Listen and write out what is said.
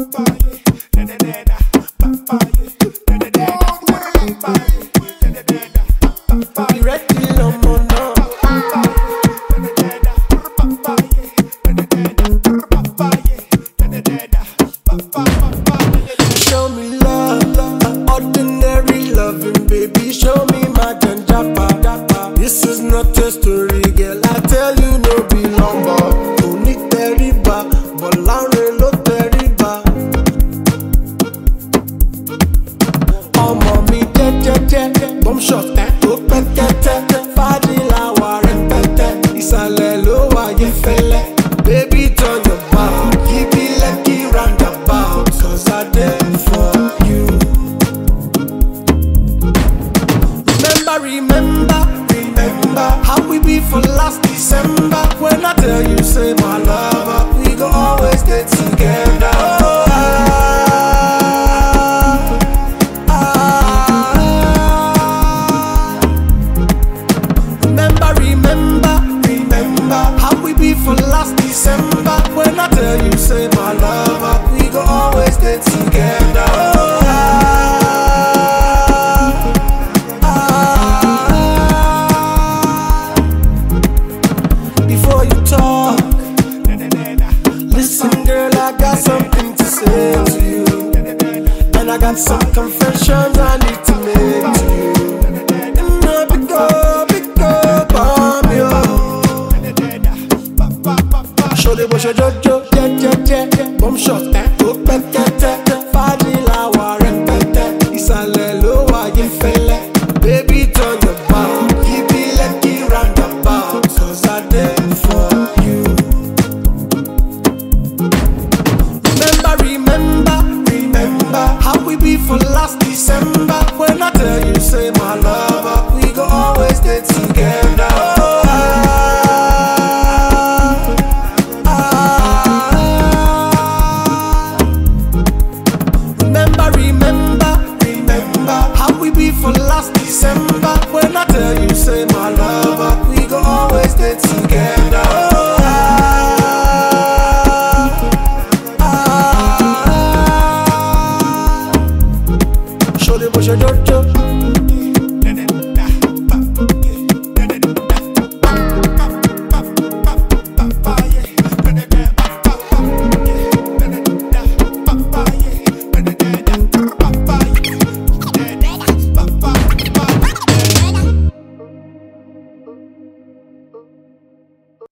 Show me love, ordinary loving, baby. Show me my japa. This is not a story, girl. I tell you, no be lumber. Only teriba, but Larry lo teriba. Oh, mommy, bomb shot, to pekete. Fadila wa repete. Isale lo wa yefele. Baby, turn your back. Give me lucky roundabout. Cause I did for you. Remember how we be for last December. When I tell you, say my lover, we gon' always stay together. Oh, remember how we be for last December. When I tell you, say my lover, we gon' always stay together. Oh, before you talk, listen, girl, I got something to say to you, and I got some confessions I need to make to you. And no, pick up on you. Show the bush a jojo, yeah, bomb shot, go back,